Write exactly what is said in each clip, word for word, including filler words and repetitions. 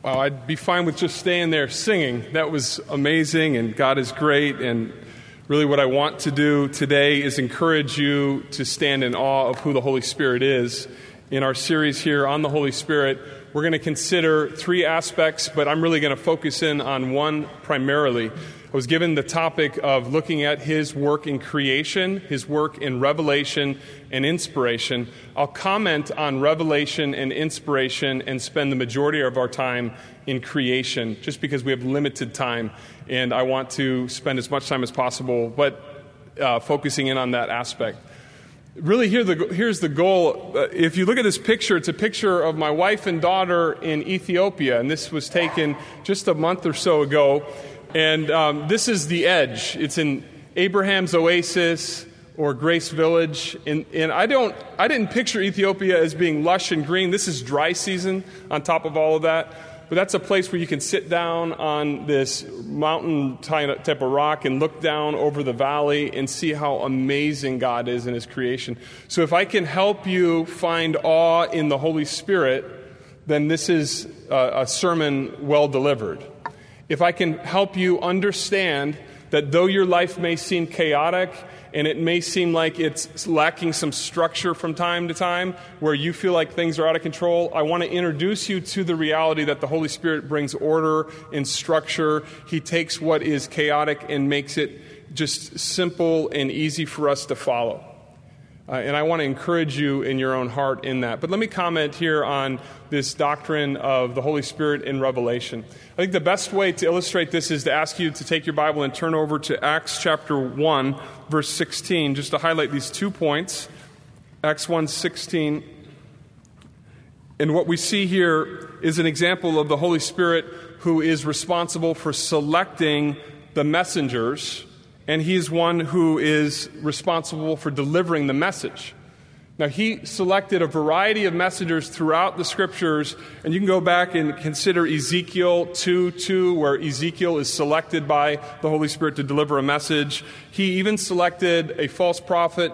Wow, I'd be fine with just staying there singing. That was amazing, and God is great. And really what I want to do today is encourage you to stand in awe of who the Holy Spirit is. In our series here on the Holy Spirit, we're going to consider three aspects, but I'm really going to focus in on one primarily. I was given the topic of looking at his work in creation, his work in revelation and inspiration. I'll comment on revelation and inspiration and spend the majority of our time in creation, just because we have limited time, and I want to spend as much time as possible, but uh, focusing in on that aspect. Really, here the, here's the goal. Uh, if you look at this picture, it's a picture of my wife and daughter in Ethiopia, and this was taken just a month or so ago. And um, this is the edge. It's in Abraham's Oasis or Grace Village. And, and I don't, I didn't picture Ethiopia as being lush and green. This is dry season on top of all of that. But that's a place where you can sit down on this mountain type of rock and look down over the valley and see how amazing God is in His creation. So if I can help you find awe in the Holy Spirit, then this is a, a sermon well delivered. If I can help you understand that though your life may seem chaotic and it may seem like it's lacking some structure from time to time, where you feel like things are out of control, I want to introduce you to the reality that the Holy Spirit brings order and structure. He takes what is chaotic and makes it just simple and easy for us to follow. Uh, and I want to encourage you in your own heart in that. But let me comment here on this doctrine of the Holy Spirit in Revelation. I think the best way to illustrate this is to ask you to take your Bible and turn over to Acts chapter one, verse sixteen, just to highlight these two points. Acts one sixteen. And what we see here is an example of the Holy Spirit who is responsible for selecting the messengers, and He's one who is responsible for delivering the message. Now, He selected a variety of messengers throughout the Scriptures, and you can go back and consider Ezekiel two two, where Ezekiel is selected by the Holy Spirit to deliver a message. He even selected a false prophet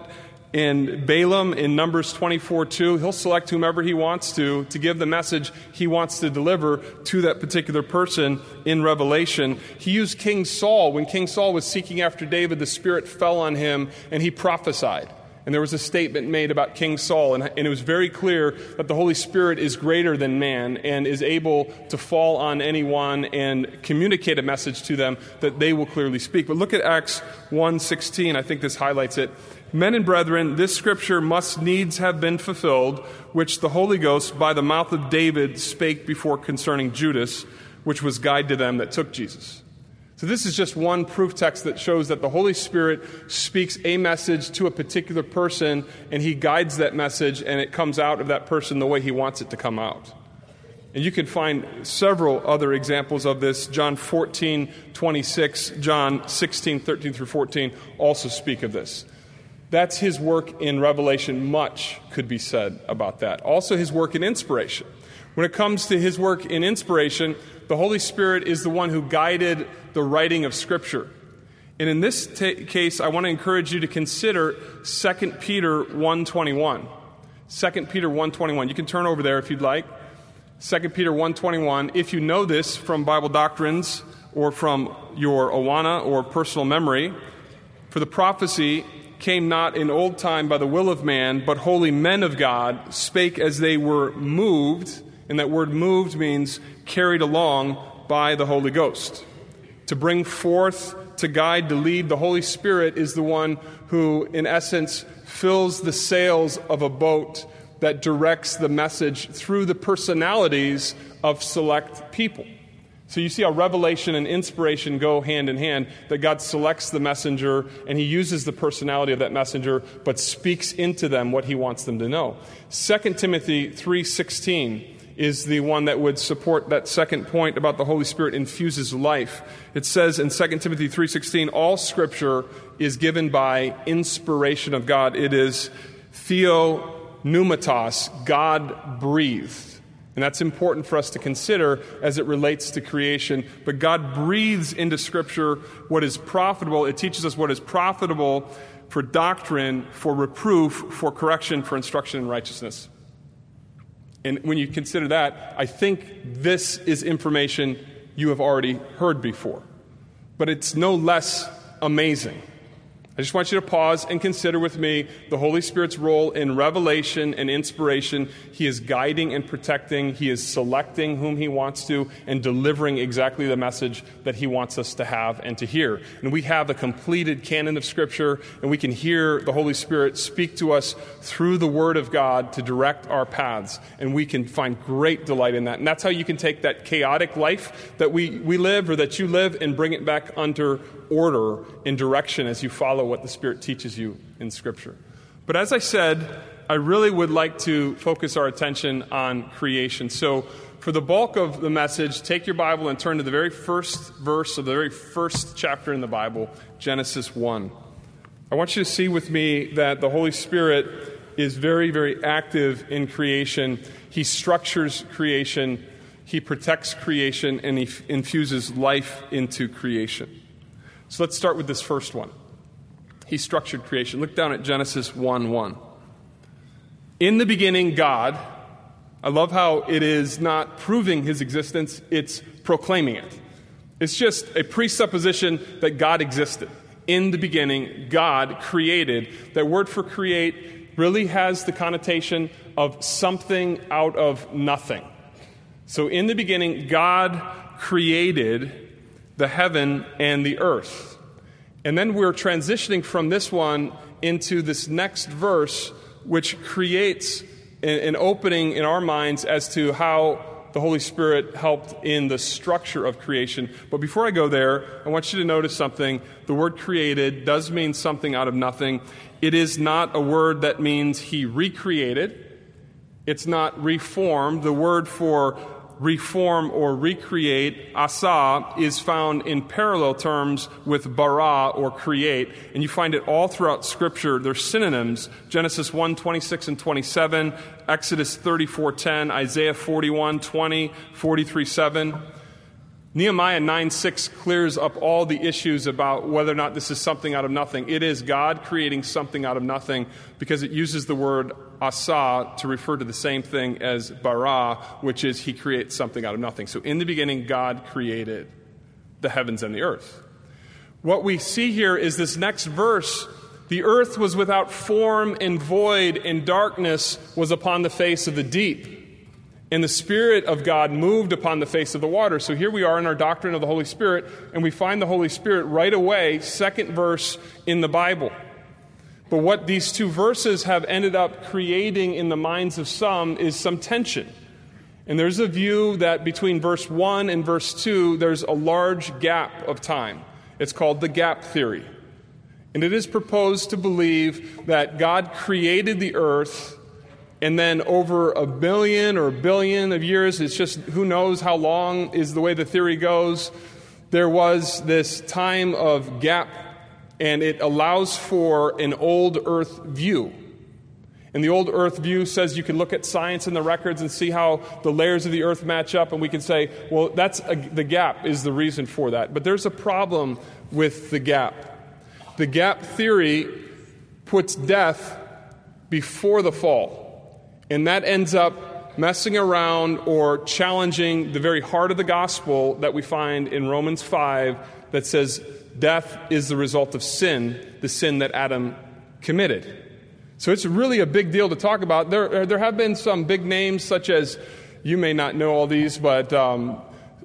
in Balaam in Numbers twenty-four two. He'll select whomever he wants to to give the message he wants to deliver to that particular person in Revelation. He used King Saul. When King Saul was seeking after David, the Spirit fell on him and he prophesied. And there was a statement made about King Saul, and, and it was very clear that the Holy Spirit is greater than man and is able to fall on anyone and communicate a message to them that they will clearly speak. But look at Acts one sixteen. I think this highlights it. Men and brethren, this scripture must needs have been fulfilled, which the Holy Ghost by the mouth of David spake before concerning Judas, which was guide to them that took Jesus. So this is just one proof text that shows that the Holy Spirit speaks a message to a particular person, and He guides that message, and it comes out of that person the way He wants it to come out. And you can find several other examples of this. John fourteen twenty-six, John sixteen thirteen through fourteen also speak of this. That's His work in Revelation. Much could be said about that. Also His work in inspiration. When it comes to His work in inspiration, the Holy Spirit is the one who guided the writing of Scripture. And in this t- case, I want to encourage you to consider Second Peter one twenty-one. Second Peter one twenty-one. You can turn over there if you'd like. Second Peter one twenty-one. If you know this from Bible doctrines or from your Awana or personal memory, for the prophecy came not in old time by the will of man, but holy men of God spake as they were moved, and that word moved means carried along by the Holy Ghost. To bring forth, to guide, to lead, the Holy Spirit is the one who, in essence, fills the sails of a boat that directs the message through the personalities of select people. So you see how revelation and inspiration go hand in hand, that God selects the messenger and He uses the personality of that messenger, but speaks into them what He wants them to know. Second Timothy three sixteen is the one that would support that second point about the Holy Spirit infuses life. It says in Second Timothy three sixteen, all Scripture is given by inspiration of God. It is theopneumatos, God-breathed. And that's important for us to consider as it relates to creation. But God breathes into Scripture what is profitable. It teaches us what is profitable for doctrine, for reproof, for correction, for instruction in righteousness. And when you consider that, I think this is information you have already heard before. But it's no less amazing. I just want you to pause and consider with me the Holy Spirit's role in revelation and inspiration. He is guiding and protecting. He is selecting whom he wants to and delivering exactly the message that he wants us to have and to hear. And we have a completed canon of Scripture, and we can hear the Holy Spirit speak to us through the Word of God to direct our paths. And we can find great delight in that. And that's how you can take that chaotic life that we, we live or that you live and bring it back under order and direction as you follow what the Spirit teaches you in Scripture. But as I said, I really would like to focus our attention on creation. So for the bulk of the message, take your Bible and turn to the very first verse of the very first chapter in the Bible, Genesis one. I want you to see with me that the Holy Spirit is very, very active in creation. He structures creation, he protects creation, and he f- infuses life into creation. So let's start with this first one. He structured creation. Look down at Genesis one one. In the beginning, God. I love how it is not proving his existence, it's proclaiming it. It's just a presupposition that God existed. In the beginning, God created. That word for create really has the connotation of something out of nothing. So in the beginning, God created the heaven and the earth. And then we're transitioning from this one into this next verse, which creates an opening in our minds as to how the Holy Spirit helped in the structure of creation. But before I go there, I want you to notice something. The word created does mean something out of nothing. It is not a word that means he recreated. It's not reformed. The word for reform or recreate, asa, is found in parallel terms with bara or create, and you find it all throughout Scripture. They're synonyms. Genesis one, twenty-six and twenty-seven, Exodus thirty-four, ten, Isaiah forty-one, twenty, forty-three, seven. Nehemiah nine, six clears up all the issues about whether or not this is something out of nothing. It is God creating something out of nothing because it uses the word asa to refer to the same thing as bara, which is he creates something out of nothing. So in the beginning, God created the heavens and the earth. What we see here is this next verse. The earth was without form and void, and darkness was upon the face of the deep. And the Spirit of God moved upon the face of the water. So here we are in our doctrine of the Holy Spirit, and we find the Holy Spirit right away, second verse in the Bible. But what these two verses have ended up creating in the minds of some is some tension. And there's a view that between verse one and verse two, there's a large gap of time. It's called the gap theory. And it is proposed to believe that God created the earth, and then over a billion or a billion of years, it's just who knows how long is the way the theory goes, there was this time of gap, and it allows for an old earth view. And the old earth view says you can look at science and the records and see how the layers of the earth match up, and we can say, well, that's a, the gap is the reason for that. But there's a problem with the gap. The gap theory puts death before the fall. And that ends up messing around or challenging the very heart of the gospel that we find in Romans five that says death is the result of sin, the sin that Adam committed. So it's really a big deal to talk about. There, there have been some big names such as, you may not know all these, but um,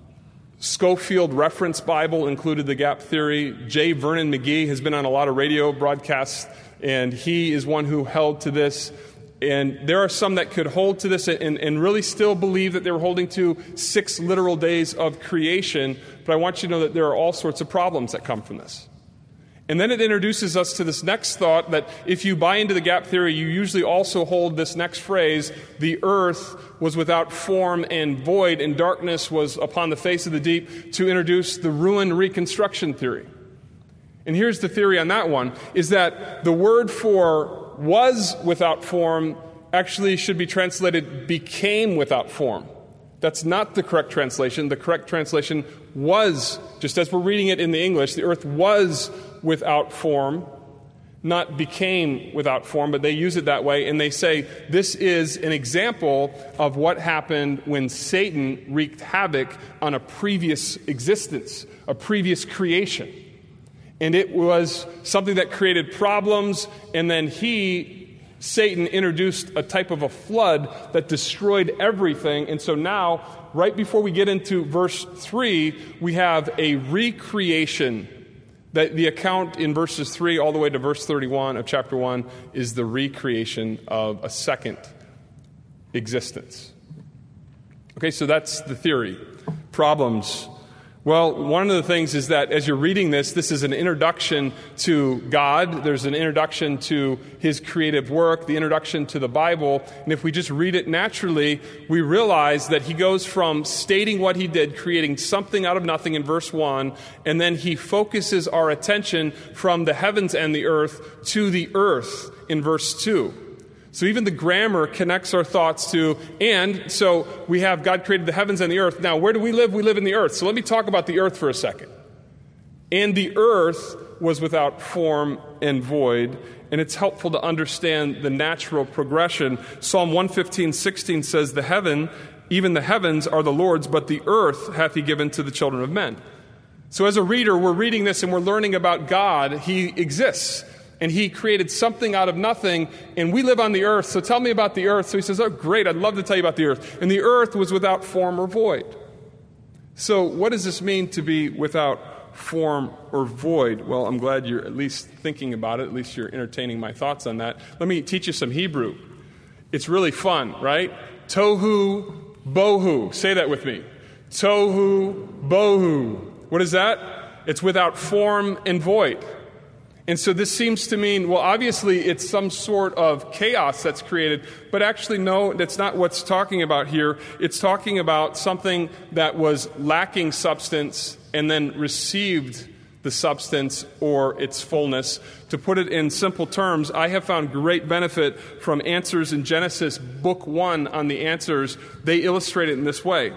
Scofield Reference Bible included the gap theory. J. Vernon McGee has been on a lot of radio broadcasts, and he is one who held to this. And there are some that could hold to this and, and really still believe that they were holding to six literal days of creation. But I want you to know that there are all sorts of problems that come from this. And then it introduces us to this next thought that if you buy into the gap theory, you usually also hold this next phrase, the earth was without form and void, and darkness was upon the face of the deep, to introduce the ruin reconstruction theory. And here's the theory on that one, is that the word for was without form actually should be translated became without form. That's not the correct translation. The correct translation was, just as we're reading it in the English, the earth was without form. not became without form, but they use it that way, and they say this is an example of what happened when Satan wreaked havoc on a previous existence, a previous creation. And it was something that created problems, and then he, Satan, introduced a type of a flood that destroyed everything. And so now, right before we get into verse three, we have a recreation. That the account in verses three all the way to verse thirty-one of chapter one is the recreation of a second existence. Okay, so that's the theory. Problems. Well, one of the things is that as you're reading this, this is an introduction to God. There's an introduction to His creative work, the introduction to the Bible. And if we just read it naturally, we realize that He goes from stating what He did, creating something out of nothing in verse one, and then He focuses our attention from the heavens and the earth to the earth in verse two. So even the grammar connects our thoughts to, and so we have God created the heavens and the earth. Now, where do we live? We live in the earth. So let me talk about the earth for a second. And the earth was without form and void, and it's helpful to understand the natural progression. Psalm one fifteen, sixteen says, "The heaven, even the heavens are the Lord's, but the earth hath He given to the children of men." So as a reader, we're reading this and we're learning about God. He exists. And He created something out of nothing, and we live on the earth, so tell me about the earth. So he says, oh, great, I'd love to tell you about the earth. And the earth was without form or void. So what does this mean to be without form or void? Well, I'm glad you're at least thinking about it. At least you're entertaining my thoughts on that. Let me teach you some Hebrew. It's really fun, right? Tohu bohu. Say that with me. Tohu bohu. What is that? It's without form and void. And so this seems to mean, well, obviously it's some sort of chaos that's created, but actually, no, that's not what's talking about here. It's talking about something that was lacking substance and then received the substance or its fullness. To put it in simple terms, I have found great benefit from Answers in Genesis, book one on the answers. They illustrate it in this way.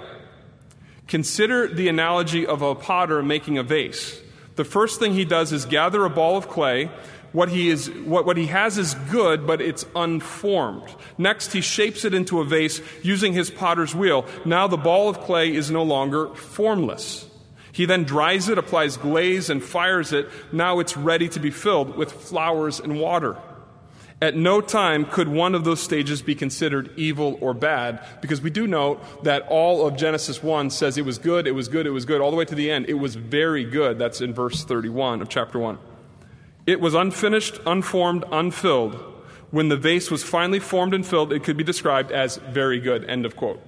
Consider the analogy of a potter making a vase. The first thing he does is gather a ball of clay. What he is, what, what he has is good, but it's unformed. Next, he shapes it into a vase using his potter's wheel. Now the ball of clay is no longer formless. He then dries it, applies glaze, and fires it. Now it's ready to be filled with flowers and water. At no time could one of those stages be considered evil or bad, because we do note that all of Genesis one says it was good, it was good, it was good, all the way to the end. It was very good. That's in verse thirty-one of chapter one. It was unfinished, unformed, unfilled. When the vase was finally formed and filled, it could be described as very good. End of quote.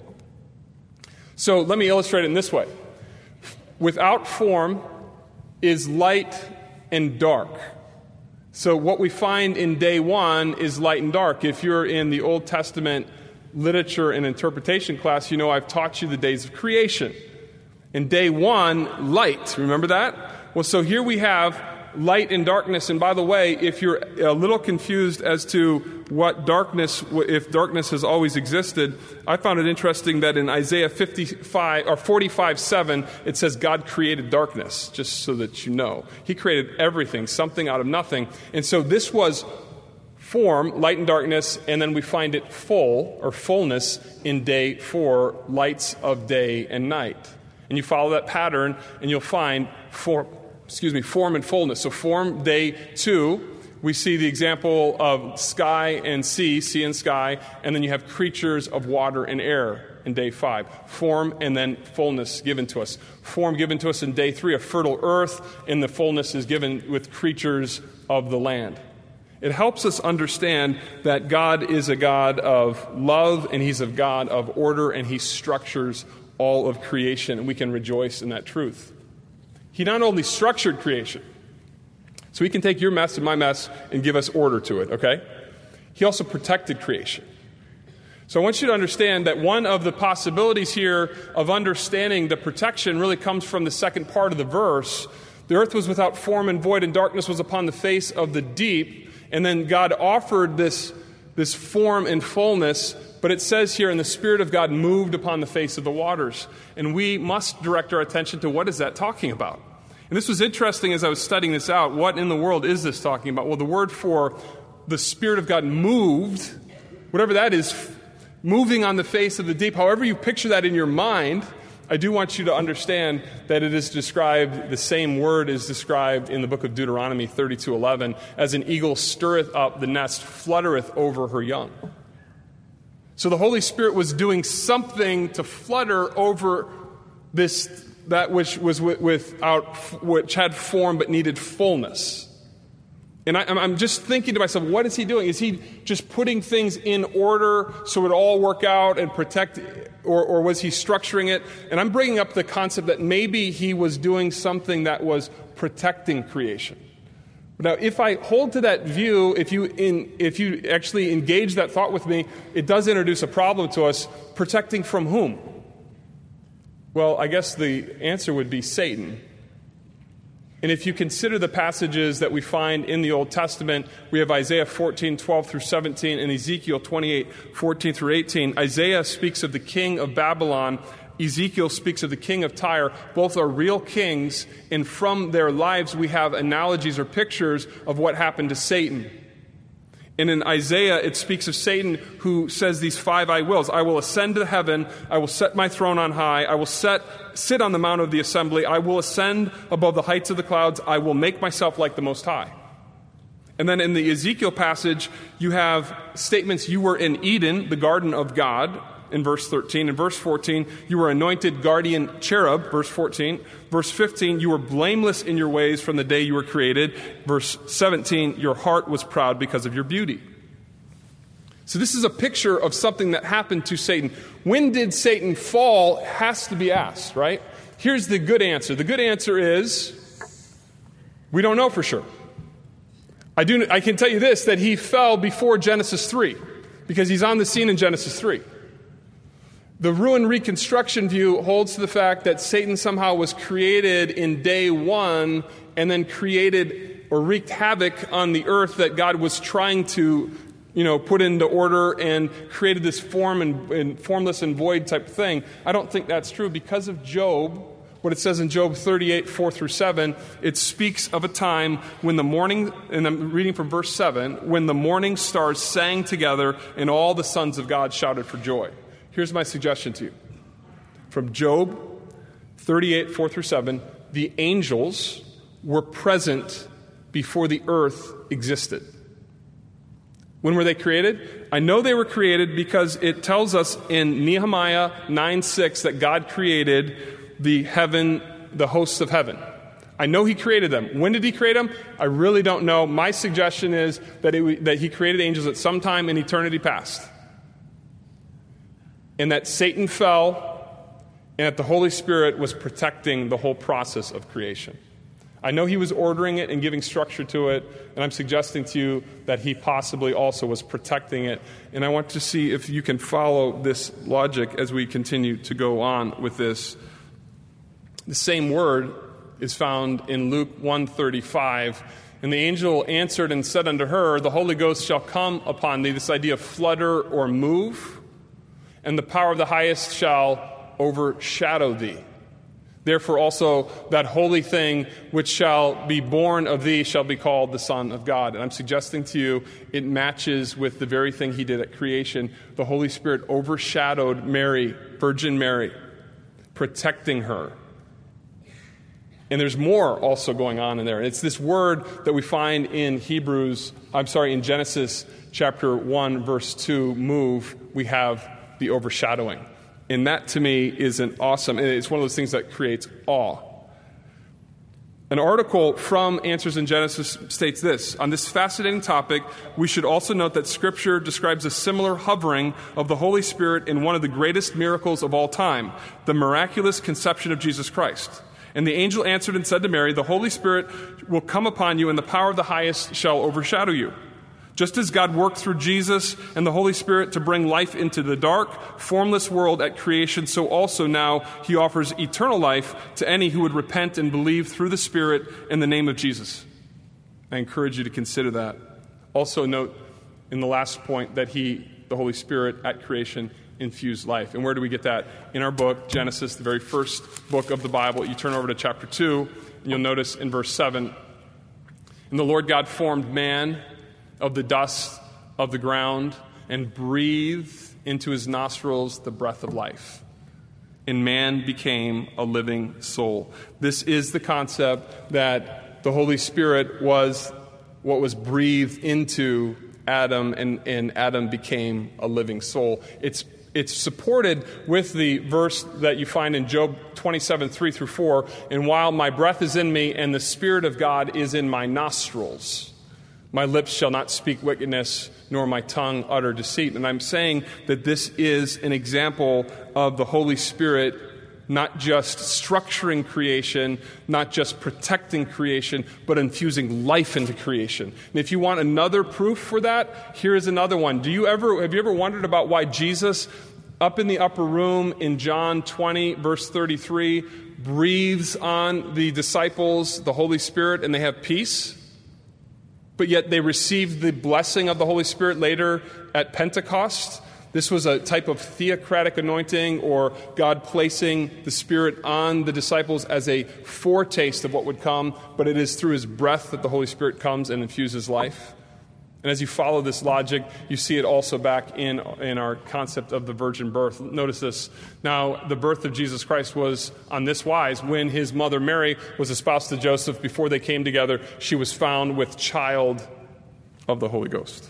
So let me illustrate it in this way. Without form is light and dark. So what we find in day one is light and dark. If you're in the Old Testament literature and interpretation class, you know I've taught you the days of creation. In day one, light. Remember that? Well, so here we have light and darkness. And by the way, if you're a little confused as to what darkness, if darkness has always existed, I found it interesting that in Isaiah fifty-five or forty-five seven, it says God created darkness, just so that you know. He created everything, something out of nothing. And so this was form, light and darkness, and then we find it full or fullness in day four, lights of day and night. And you follow that pattern and you'll find form, excuse me, form and fullness. So form, day two, we see the example of sky and sea, sea and sky, and then you have creatures of water and air in day five. Form and then fullness given to us. Form given to us in day three, a fertile earth, and the fullness is given with creatures of the land. It helps us understand that God is a God of love, and He's a God of order, and He structures all of creation, and we can rejoice in that truth. He not only structured creation, so He can take your mess and my mess and give us order to it, okay? He also protected creation. So I want you to understand that one of the possibilities here of understanding the protection really comes from the second part of the verse. The earth was without form and void, and darkness was upon the face of the deep. And then God offered this, this form and fullness, but it says here, and the Spirit of God moved upon the face of the waters. And we must direct our attention to what is that talking about? And And this was interesting as I was studying this out. What in the world is this talking about? Well, the word for the Spirit of God moved, whatever that is, moving on the face of the deep, however you picture that in your mind, I do want you to understand that it is described, the same word is described in the book of Deuteronomy thirty-two eleven, as an eagle stirreth up the nest, fluttereth over her young. So the Holy Spirit was doing something to flutter over this, that which was without, which had form but needed fullness. And I, I'm just thinking to myself, what is he doing? Is he just putting things in order so it all work out and protect, or, or was he structuring it? And I'm bringing up the concept that maybe he was doing something that was protecting creation. Now, if I hold to that view, if you in, if you actually engage that thought with me, it does introduce a problem to us. Protecting from whom? Well, I guess the answer would be Satan. And if you consider the passages that we find in the Old Testament, we have Isaiah fourteen, twelve through seventeen, and Ezekiel twenty-eight, fourteen through eighteen. Isaiah speaks of the king of Babylon. Ezekiel speaks of the king of Tyre. Both are real kings, and from their lives we have analogies or pictures of what happened to Satan. And in Isaiah, it speaks of Satan who says these five I wills. I will ascend to heaven. I will set my throne on high. I will set, sit on the mount of the assembly. I will ascend above the heights of the clouds. I will make myself like the Most High. And then in the Ezekiel passage, you have statements, you were in Eden, the garden of God, in verse thirteen. In verse fourteen, you were anointed guardian cherub, verse fourteen. Verse fifteen, you were blameless in your ways from the day you were created. Verse seventeen, your heart was proud because of your beauty. So this is a picture of something that happened to Satan. When did Satan fall has to be asked, right? Here's the good answer. The good answer is, we don't know for sure. I do. I can tell you this, that he fell before Genesis three, because he's on the scene in Genesis three. The ruin reconstruction view holds to the fact that Satan somehow was created in day one and then created or wreaked havoc on the earth that God was trying to, you know, put into order and created this form and, and formless and void type thing. I don't think that's true. Because of Job, what it says in Job thirty-eight, four through seven, it speaks of a time when the morning, and I'm reading from verse seven, when the morning stars sang together and all the sons of God shouted for joy. Here's my suggestion to you. From Job thirty-eight, four through seven, the angels were present before the earth existed. When were they created? I know they were created because it tells us in Nehemiah nine six that God created the heaven, the hosts of heaven. I know he created them. When did he create them? I really don't know. My suggestion is that, it, that he created angels at some time in eternity past. And that Satan fell, and that the Holy Spirit was protecting the whole process of creation. I know he was ordering it and giving structure to it, and I'm suggesting to you that he possibly also was protecting it. And I want to see if you can follow this logic as we continue to go on with this. The same word is found in Luke one thirty-five. And the angel answered and said unto her, the Holy Ghost shall come upon thee, this idea of flutter or move, and the power of the highest shall overshadow thee. Therefore also that holy thing which shall be born of thee shall be called the Son of God. And I'm suggesting to you it matches with the very thing he did at creation. The Holy Spirit overshadowed Mary, Virgin Mary, protecting her. And there's more also going on in there. It's this word that we find in Hebrews, I'm sorry, in Genesis chapter one, verse two, move, we have the overshadowing. And that to me is an awesome, and it's one of those things that creates awe. An article from Answers in Genesis states this: on this fascinating topic, we should also note that Scripture describes a similar hovering of the Holy Spirit in one of the greatest miracles of all time, the miraculous conception of Jesus Christ. And the angel answered and said to Mary, the Holy Spirit will come upon you, and the power of the highest shall overshadow you. Just as God worked through Jesus and the Holy Spirit to bring life into the dark, formless world at creation, so also now he offers eternal life to any who would repent and believe through the Spirit in the name of Jesus. I encourage you to consider that. Also note in the last point that he, the Holy Spirit, at creation, infused life. And where do we get that? In our book, Genesis, the very first book of the Bible. You turn over to chapter two, You'll notice in verse seven, and the Lord God formed man of the dust of the ground and breathed into his nostrils the breath of life. And man became a living soul. This is the concept that the Holy Spirit was what was breathed into Adam, and, and Adam became a living soul. It's It's supported with the verse that you find in Job twenty-seven, three through four. And while my breath is in me and the Spirit of God is in my nostrils, my lips shall not speak wickedness, nor my tongue utter deceit. And I'm saying that this is an example of the Holy Spirit not just structuring creation, not just protecting creation, but infusing life into creation. And if you want another proof for that, here is another one. Do you ever have you ever wondered about why Jesus, up in the upper room in John twenty, verse thirty-three, breathes on the disciples the Holy Spirit and they have peace? But yet they received the blessing of the Holy Spirit later at Pentecost. This was a type of theocratic anointing, or God placing the Spirit on the disciples as a foretaste of what would come, but it is through his breath that the Holy Spirit comes and infuses life. And as you follow this logic, you see it also back in, in our concept of the virgin birth. Notice this. Now, the birth of Jesus Christ was on this wise. When his mother Mary was espoused to Joseph, before they came together, she was found with child of the Holy Ghost.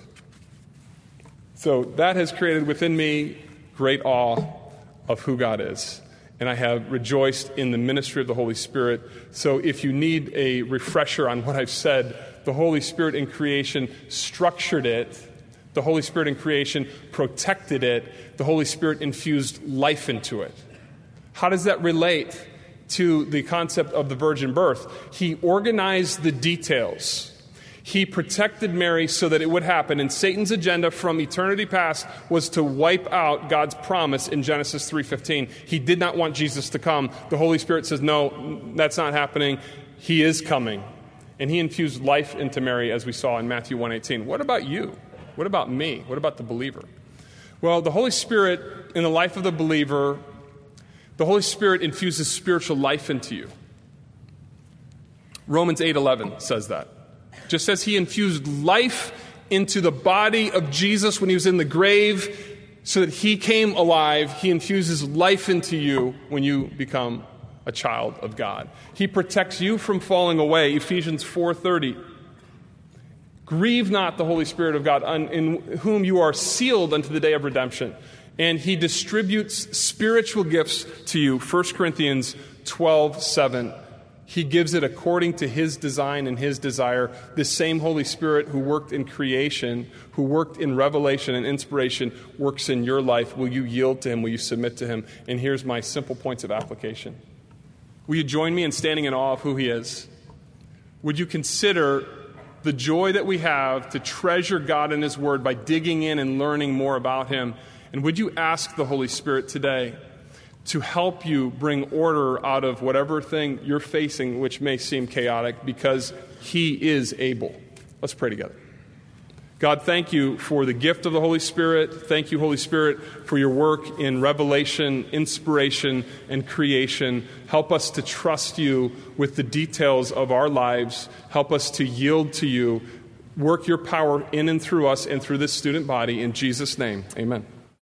So that has created within me great awe of who God is. And I have rejoiced in the ministry of the Holy Spirit. So if you need a refresher on what I've said, the Holy Spirit in creation structured it. The Holy Spirit in creation protected it. The Holy Spirit infused life into it. How does that relate to the concept of the virgin birth? He organized the details. He protected Mary so that it would happen. And Satan's agenda from eternity past was to wipe out God's promise in Genesis three fifteen. He did not want Jesus to come. The Holy Spirit says, no, that's not happening. He is coming. And he infused life into Mary, as we saw in Matthew one eighteen. What about you? What about me? What about the believer? Well, the Holy Spirit in the life of the believer, the Holy Spirit infuses spiritual life into you. Romans eight eleven says that. Just as he infused life into the body of Jesus when he was in the grave so that he came alive, he infuses life into you when you become a child of God. He protects you from falling away. Ephesians four thirty. Grieve not the Holy Spirit of God, in whom you are sealed unto the day of redemption. And he distributes spiritual gifts to you. First Corinthians twelve seven. He gives it according to his design and his desire. This same Holy Spirit who worked in creation, who worked in revelation and inspiration, works in your life. Will you yield to him? Will you submit to him? And here's my simple points of application. Will you join me in standing in awe of who he is? Would you consider the joy that we have to treasure God and his word by digging in and learning more about him? And would you ask the Holy Spirit today to help you bring order out of whatever thing you're facing, which may seem chaotic, because he is able. Let's pray together. God, thank you for the gift of the Holy Spirit. Thank you, Holy Spirit, for your work in revelation, inspiration, and creation. Help us to trust you with the details of our lives. Help us to yield to you. Work your power in and through us and through this student body. In Jesus' name, amen.